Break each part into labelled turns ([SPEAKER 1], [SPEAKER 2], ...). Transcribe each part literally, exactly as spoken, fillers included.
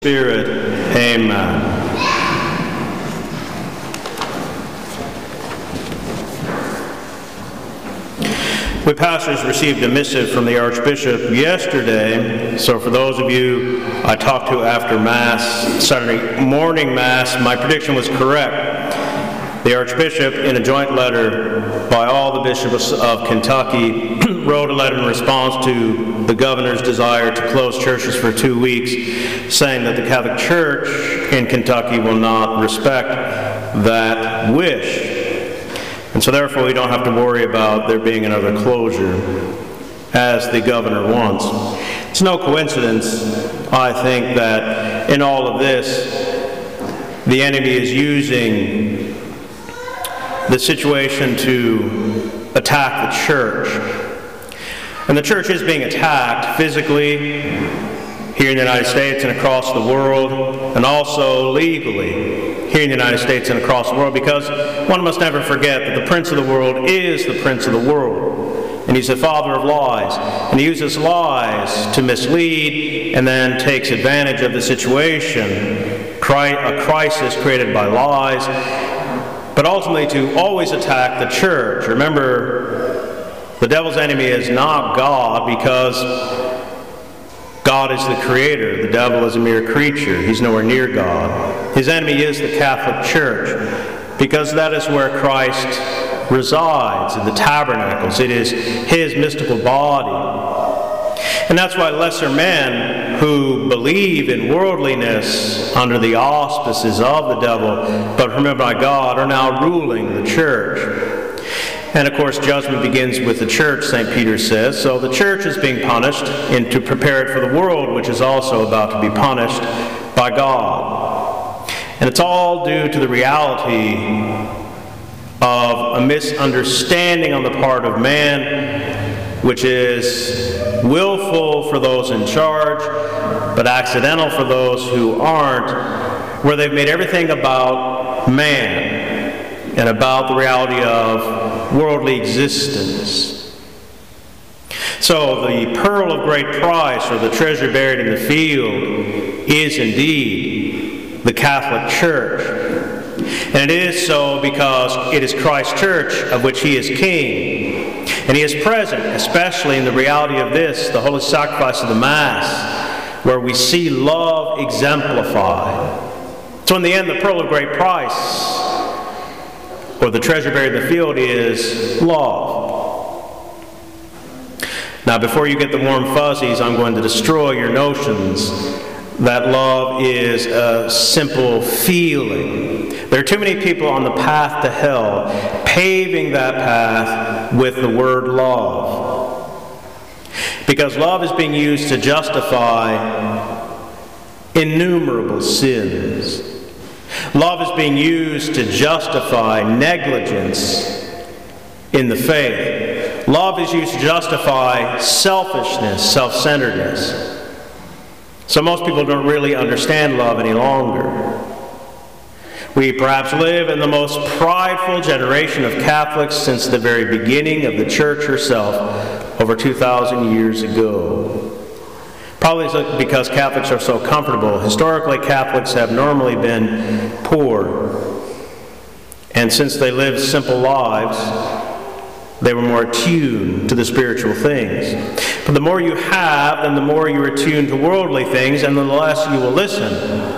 [SPEAKER 1] Spirit. Amen. We pastors received a missive from the Archbishop yesterday, so for those of you I talked to after Mass, Saturday morning Mass, my prediction was correct. The Archbishop, in a joint letter by all the bishops of Kentucky, wrote a letter in response to the governor's desire to close churches for two weeks, saying that the Catholic Church in Kentucky will not respect that wish. And so therefore we don't have to worry about there being another closure, as the governor wants. It's no coincidence, I think, that in all of this, the enemy is using the situation to attack the church. And the church is being attacked physically here in the United States and across the world, and also legally here in the United States and across the world, because one must never forget that the prince of the world is the prince of the world. And he's the father of lies. And he uses lies to mislead and then takes advantage of the situation, a crisis created by lies, but ultimately to always attack the church. Remember, the devil's enemy is not God, because God is the creator. The devil is a mere creature. He's nowhere near God. His enemy is the Catholic Church, because that is where Christ resides, in the tabernacles. It is his mystical body. And that's why lesser men who believe in worldliness under the auspices of the devil, but remembered by God, are now ruling the church. And of course, judgment begins with the church, Saint Peter says. So the church is being punished and to prepare it for the world, which is also about to be punished by God. And it's all due to the reality of a misunderstanding on the part of man, which is willful for those in charge, but accidental for those who aren't, where they've made everything about man and about the reality of worldly existence. So the pearl of great price, or the treasure buried in the field, is indeed the Catholic Church. And it is so because it is Christ's church, of which he is king. And he is present, especially in the reality of this, the holy sacrifice of the Mass, where we see love exemplified. So in the end, the pearl of great price, or the treasure buried in the field, is love. Now, before you get the warm fuzzies, I'm going to destroy your notions that love is a simple feeling. There are too many people on the path to hell paving that path with the word love. Because love is being used to justify innumerable sins. Love is being used to justify negligence in the faith. Love is used to justify selfishness, self-centeredness. So most people don't really understand love any longer. We perhaps live in the most prideful generation of Catholics since the very beginning of the Church herself, over two thousand years ago. Probably because Catholics are so comfortable. Historically, Catholics have normally been poor. And since they lived simple lives, they were more attuned to the spiritual things. But the more you have, then the more you're attuned to worldly things, and the less you will listen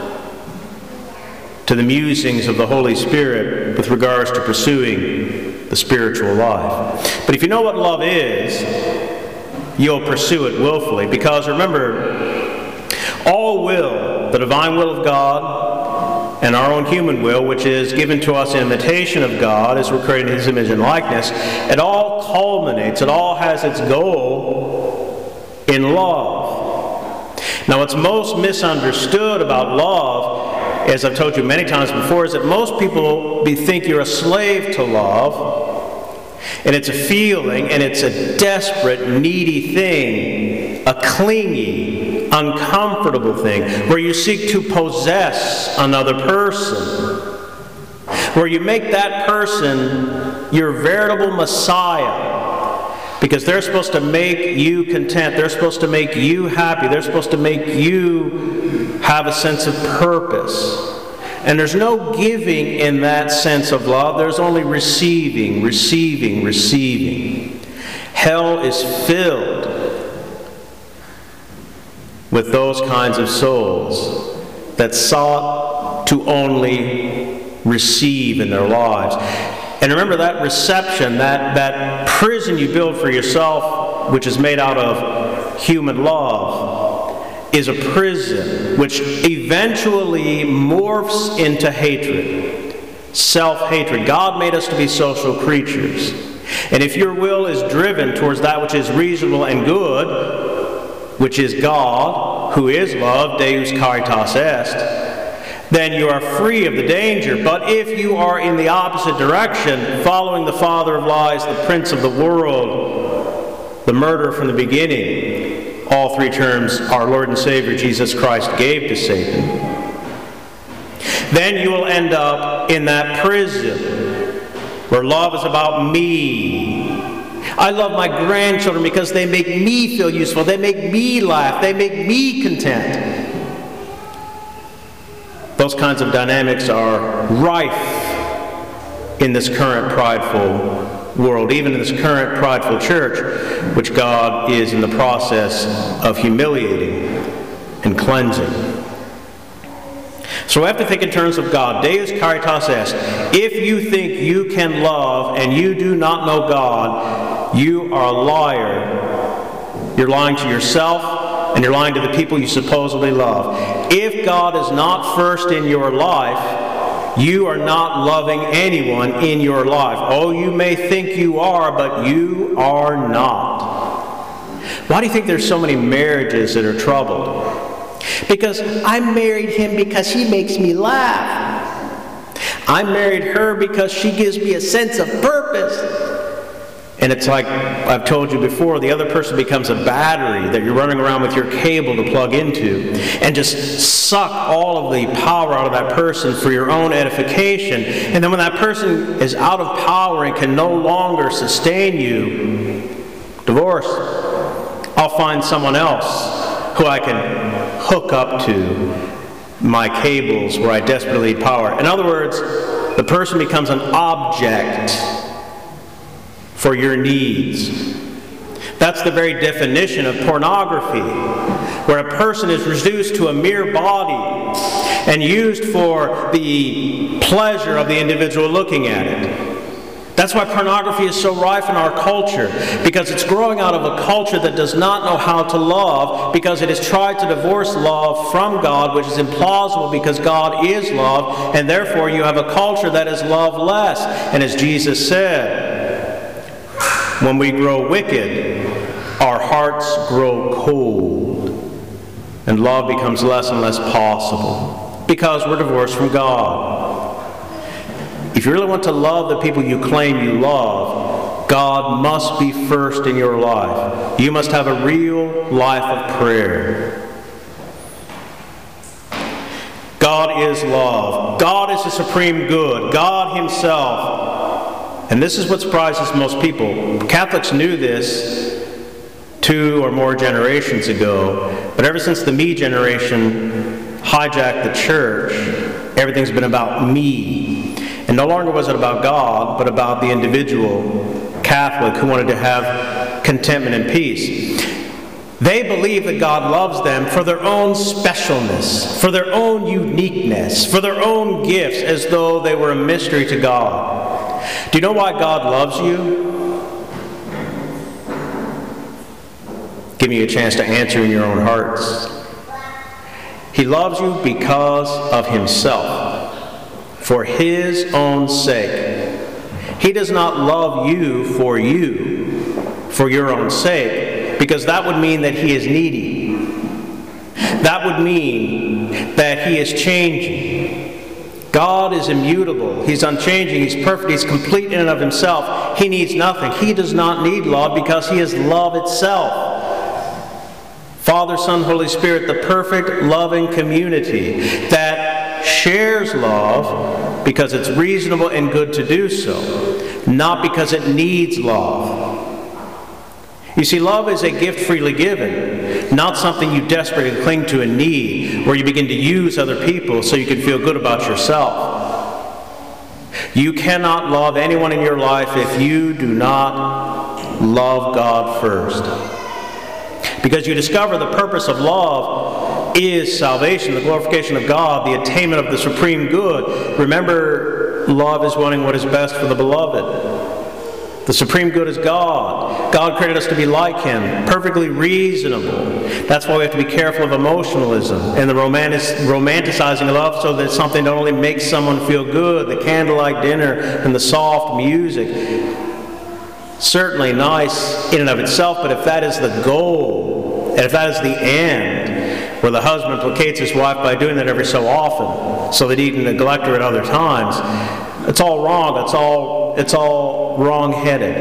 [SPEAKER 1] to the musings of the Holy Spirit with regards to pursuing the spiritual life. But if you know what love is, you'll pursue it willfully. Because remember, all will, the divine will of God, and our own human will, which is given to us in imitation of God, as we're created in his image and likeness, it all culminates, it all has its goal in love. Now, what's most misunderstood about love, as I've told you many times before, is that most people think you're a slave to love, and it's a feeling, and it's a desperate, needy thing, a clingy, uncomfortable thing, where you seek to possess another person, where you make that person your veritable Messiah, because they're supposed to make you content, they're supposed to make you happy, they're supposed to make you have a sense of purpose. And there's no giving in that sense of love. There's only receiving, receiving, receiving. Hell is filled with those kinds of souls that sought to only receive in their lives. And remember, that reception, that, that prison you build for yourself, which is made out of human love, is a prison which eventually morphs into hatred, self-hatred. God made us to be social creatures. And if your will is driven towards that which is reasonable and good, which is God, who is love, Deus caritas est, then you are free of the danger. But if you are in the opposite direction, following the father of lies, the prince of the world, the murderer from the beginning, all three terms our Lord and Savior Jesus Christ gave to Satan, then you will end up in that prison where love is about me. I love my grandchildren because they make me feel useful. They make me laugh. They make me content. Those kinds of dynamics are rife in this current prideful world, even in this current prideful church, which God is in the process of humiliating and cleansing. So we have to think in terms of God. Deus caritas est. If you think you can love and you do not know God, you are a liar. You're lying to yourself, and you're lying to the people you supposedly love. If God is not first in your life, you are not loving anyone in your life. Oh, you may think you are, but you are not. Why do you think there's so many marriages that are troubled? Because I married him because he makes me laugh. I married her because she gives me a sense of purpose. And it's like I've told you before, the other person becomes a battery that you're running around with your cable to plug into and just suck all of the power out of that person for your own edification. And then when that person is out of power and can no longer sustain you, divorce. I'll find someone else who I can hook up to my cables where I desperately need power. In other words, the person becomes an object for your needs. That's the very definition of pornography, where a person is reduced to a mere body and used for the pleasure of the individual looking at it. That's why pornography is so rife in our culture, because it's growing out of a culture that does not know how to love, because it has tried to divorce love from God, which is implausible because God is love, and therefore you have a culture that is loveless. And as Jesus said, when we grow wicked, our hearts grow cold, and love becomes less and less possible because we're divorced from God. If you really want to love the people you claim you love, God must be first in your life. You must have a real life of prayer. God is love. God is the supreme good. God Himself. And this is what surprises most people. Catholics knew this two or more generations ago, but ever since the me generation hijacked the church, everything's been about me. And no longer was it about God, but about the individual Catholic who wanted to have contentment and peace. They believe that God loves them for their own specialness, for their own uniqueness, for their own gifts, as though they were a mystery to God. Do you know why God loves you? Give me a chance to answer in your own hearts. He loves you because of Himself. For His own sake. He does not love you for you, for your own sake, because that would mean that He is needy. That would mean that He is changing. God is immutable. He's unchanging. He's perfect. He's complete in and of Himself. He needs nothing. He does not need love because He is love itself. Father, Son, Holy Spirit, the perfect loving community that shares love because it's reasonable and good to do so, not because it needs love. You You see, love is a gift freely given, not something you desperately cling to and need, where you begin to use other people so you can feel good about yourself. You cannot love anyone in your life if you do not love God first. Because you discover the purpose of love is salvation, the glorification of God, the attainment of the supreme good. Remember, love is wanting what is best for the beloved. The supreme good is God. God created us to be like Him, perfectly reasonable. That's why we have to be careful of emotionalism and the romantic, romanticizing of love, so that something not only makes someone feel good, the candlelight dinner and the soft music, certainly nice in and of itself, but if that is the goal, and if that is the end, where the husband placates his wife by doing that every so often, so that he can neglect her at other times, it's all wrong. It's all, it's all wrong-headed.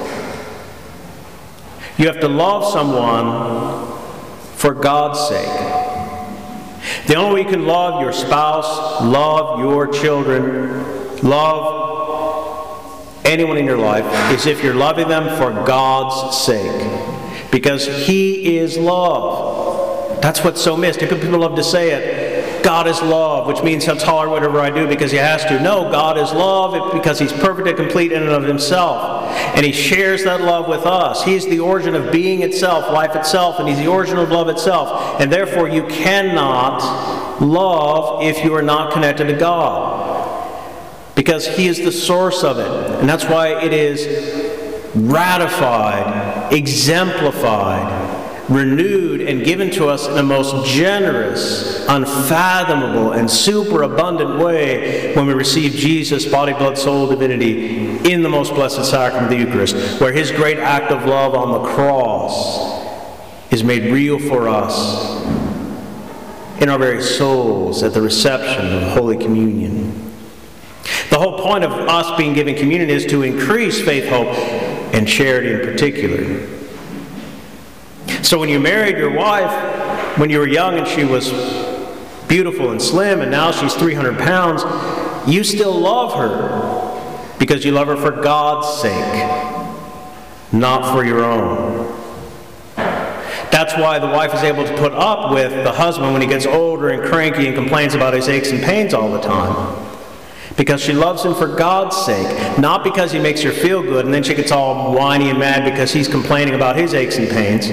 [SPEAKER 1] You have to love someone for God's sake. The only way you can love your spouse, love your children, love anyone in your life is if you're loving them for God's sake. Because He is love. That's what's so missed. People love to say it. God is love, which means He'll tolerate whatever I do because He has to. No, God is love because He's perfect and complete in and of Himself. And He shares that love with us. He's the origin of being itself, life itself, and He's the origin of love itself. And therefore you cannot love if you are not connected to God. Because He is the source of it. And that's why it is ratified, exemplified, renewed and given to us in a most generous, unfathomable, and superabundant way when we receive Jesus, body, blood, soul, divinity, in the most blessed sacrament of the Eucharist, where His great act of love on the cross is made real for us in our very souls at the reception of Holy Communion. The whole point of us being given communion is to increase faith, hope, and charity in particular. So when you married your wife, when you were young and she was beautiful and slim, and now she's three hundred pounds, you still love her because you love her for God's sake, not for your own. That's why the wife is able to put up with the husband when he gets older and cranky and complains about his aches and pains all the time. Because she loves him for God's sake, not because he makes her feel good, and then she gets all whiny and mad because he's complaining about his aches and pains.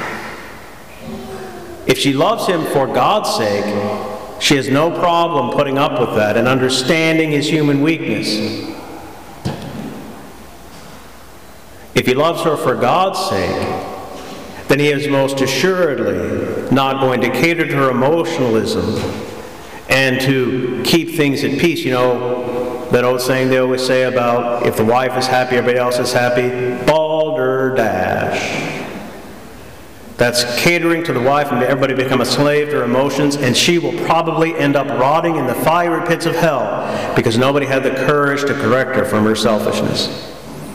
[SPEAKER 1] If she loves him for God's sake, she has no problem putting up with that and understanding his human weakness. If he loves her for God's sake, then he is most assuredly not going to cater to her emotionalism and to keep things at peace. You know, that old saying they always say about if the wife is happy, everybody else is happy. Balderdash. That's catering to the wife and everybody become a slave to her emotions, and she will probably end up rotting in the fiery pits of hell because nobody had the courage to correct her from her selfishness.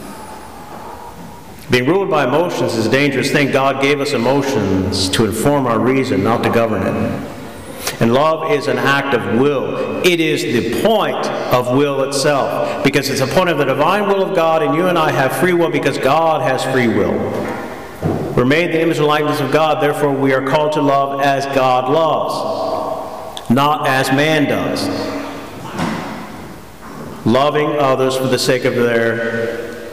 [SPEAKER 1] Being ruled by emotions is a dangerous thing. God gave us emotions to inform our reason, not to govern it. And love is an act of will. It is the point of will itself, because it's a point of the divine will of God, and you and I have free will because God has free will. We're made in the image and likeness of God, therefore we are called to love as God loves, not as man does. Loving others for the sake of their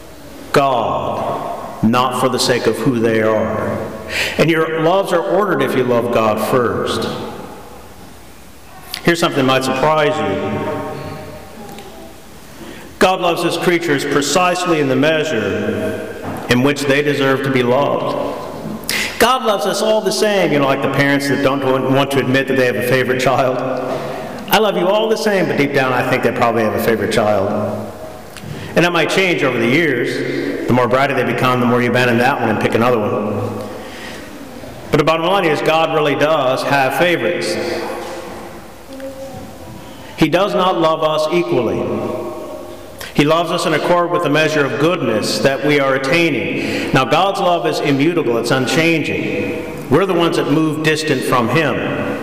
[SPEAKER 1] God, not for the sake of who they are. And your loves are ordered if you love God first. Here's something that might surprise you. God loves His creatures precisely in the measure in which they deserve to be loved. God loves us all the same, you know, like the parents that don't want to admit that they have a favorite child. I love you all the same, but deep down I think they probably have a favorite child. And that might change over the years. The more bratty they become, the more you abandon that one and pick another one. But the bottom line is God really does have favorites. He does not love us equally. He loves us in accord with the measure of goodness that we are attaining. Now, God's love is immutable. It's unchanging. We're the ones that move distant from Him.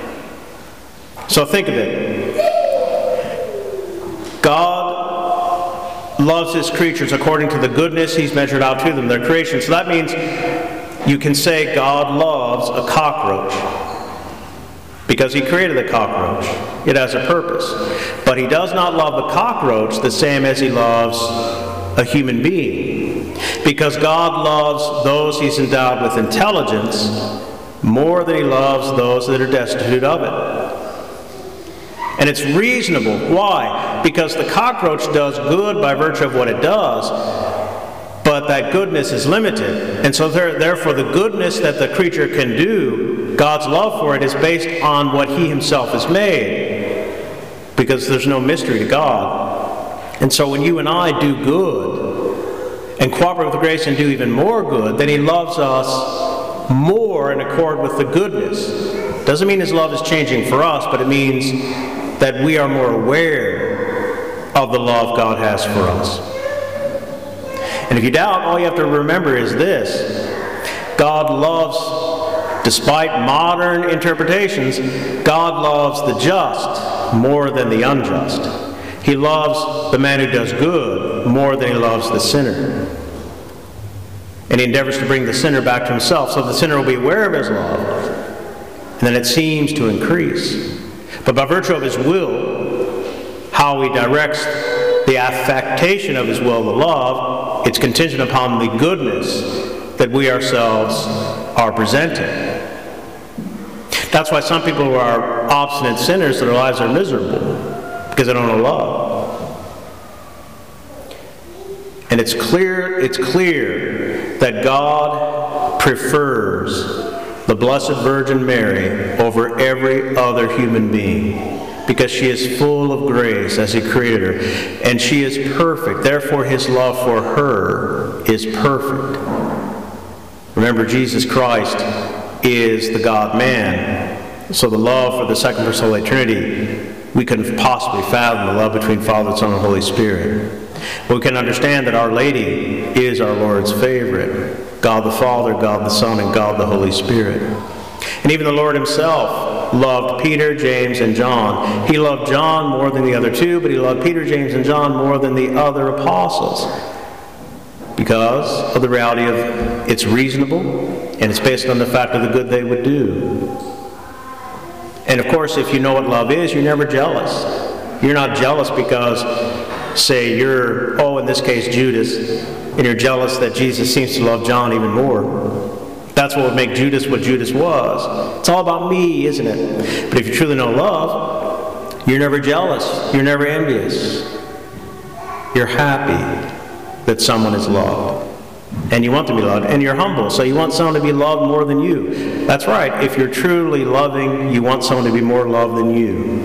[SPEAKER 1] So think of it. God loves his creatures according to the goodness he's measured out to them, their creation. So that means you can say God loves a cockroach because he created the cockroach. It has a purpose. But he does not love the cockroach the same as he loves a human being, because God loves those he's endowed with intelligence more than he loves those that are destitute of it. And it's reasonable. Why? Because the cockroach does good by virtue of what it does, but that goodness is limited. And so there, therefore the goodness that the creature can do, God's love for it, is based on what he himself has made, because there's no mystery to God. And so when you and I do good and cooperate with grace and do even more good, then he loves us more in accord with the goodness. Doesn't mean his love is changing for us, but it means that we are more aware of the love God has for us. And if you doubt, all you have to remember is this: God loves, despite modern interpretations, God loves the just more than the unjust. He loves the man who does good more than he loves the sinner. And he endeavors to bring the sinner back to himself, so the sinner will be aware of his love, and then it seems to increase. But by virtue of his will, how he directs the affectation of his will, the love, it's contingent upon the goodness that we ourselves are presenting. That's why some people who are obstinate sinners, their lives are miserable, because they don't know love. And it's clear, it's clear that God prefers the Blessed Virgin Mary over every other human being, because she is full of grace as he created her, and she is perfect. Therefore his love for her is perfect. Remember, Jesus Christ is the God-man, so the love for the second person of the Holy Trinity, we couldn't possibly fathom the love between Father, Son, and Holy Spirit. But we can understand that Our Lady is our Lord's favorite. God the Father, God the Son, and God the Holy Spirit. And even the Lord himself loved Peter, James, and John. He loved John more than the other two, but he loved Peter, James, and John more than the other apostles, because of the reality of it's reasonable, and it's based on the fact of the good they would do. And of course, if you know what love is, you're never jealous. You're not jealous because, say, you're, oh, in this case, Judas, and you're jealous that Jesus seems to love John even more. That's what would make Judas what Judas was. It's all about me, isn't it? But if you truly know love, you're never jealous. You're never envious. You're happy that someone is loved. And you want to be loved, and you're humble, so you want someone to be loved more than you. That's right. If you're truly loving, you want someone to be more loved than you.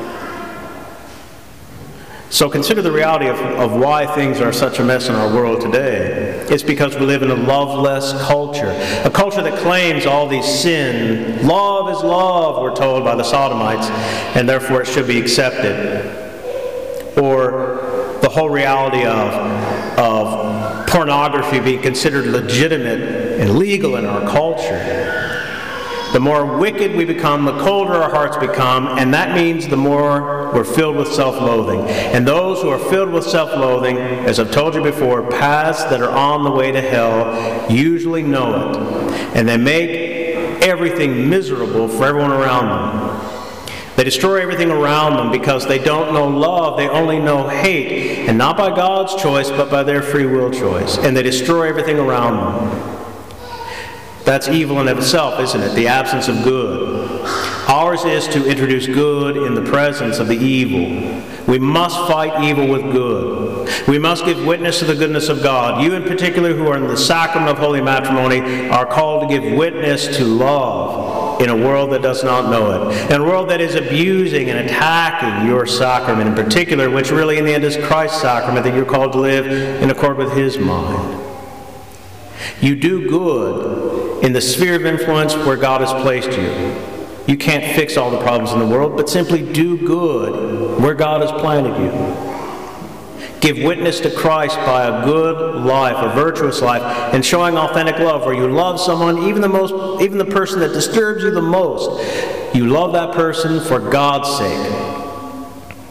[SPEAKER 1] So consider the reality of, of why things are such a mess in our world today. It's because we live in a loveless culture, a culture that claims all these sin. Love is love, we're told by the Sodomites, and therefore it should be accepted. Or the whole reality of, of pornography being considered legitimate and legal in our culture. The more wicked we become, the colder our hearts become, and that means the more we're filled with self-loathing. And those who are filled with self-loathing, as I've told you before, paths that are on the way to hell, usually know it. And they make everything miserable for everyone around them. They destroy everything around them because they don't know love, they only know hate. And not by God's choice, but by their free will choice. And they destroy everything around them. That's evil in itself, isn't it? The absence of good. Ours is to introduce good in the presence of the evil. We must fight evil with good. We must give witness to the goodness of God. You in particular who are in the sacrament of holy matrimony are called to give witness to love in a world that does not know it. In a world that is abusing and attacking your sacrament in particular, which really in the end is Christ's sacrament that you're called to live in accord with his mind. You do good in the sphere of influence where God has placed you. You can't fix all the problems in the world, but simply do good where God has planted you. Give witness to Christ by a good life, a virtuous life, and showing authentic love where you love someone, even the most, even the person that disturbs you the most. You love that person for God's sake.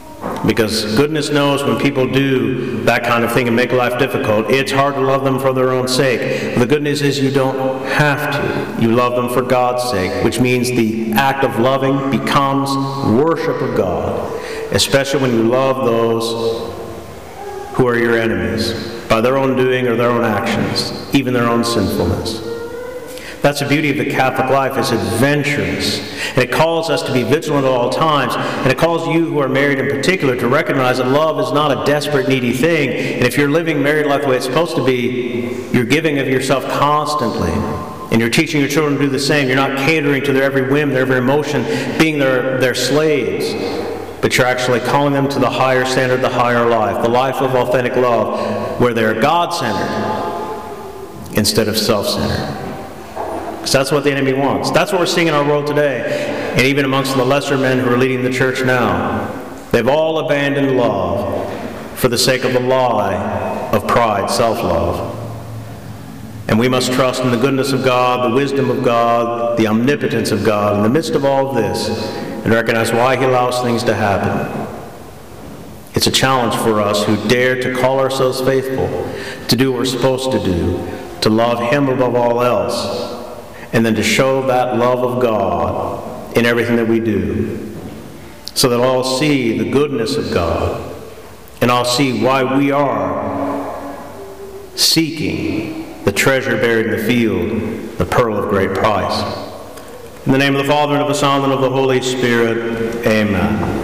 [SPEAKER 1] Because goodness knows when people do that kind of thing and make life difficult, it's hard to love them for their own sake. But the good news is you don't have to. You love them for God's sake, which means the act of loving becomes worship of God, especially when you love those who are your enemies by their own doing or their own actions, even their own sinfulness. That's the beauty of the Catholic life. It's adventurous. And it calls us to be vigilant at all times. And it calls you who are married in particular to recognize that love is not a desperate, needy thing. And if you're living married life the way it's supposed to be, you're giving of yourself constantly. And you're teaching your children to do the same. You're not catering to their every whim, their every emotion, being their, their slaves. But you're actually calling them to the higher standard, the higher life, the life of authentic love, where they're God-centered instead of self-centered. Because that's what the enemy wants. That's what we're seeing in our world today. And even amongst the lesser men who are leading the church now. They've all abandoned love for the sake of the lie of pride, self-love. And we must trust in the goodness of God, the wisdom of God, the omnipotence of God in the midst of all of this, and recognize why He allows things to happen. It's a challenge for us who dare to call ourselves faithful, to do what we're supposed to do, to love Him above all else, and then to show that love of God in everything that we do, so that all see the goodness of God, and all see why we are seeking the treasure buried in the field, the pearl of great price. In the name of the Father, and of the Son, and of the Holy Spirit, amen.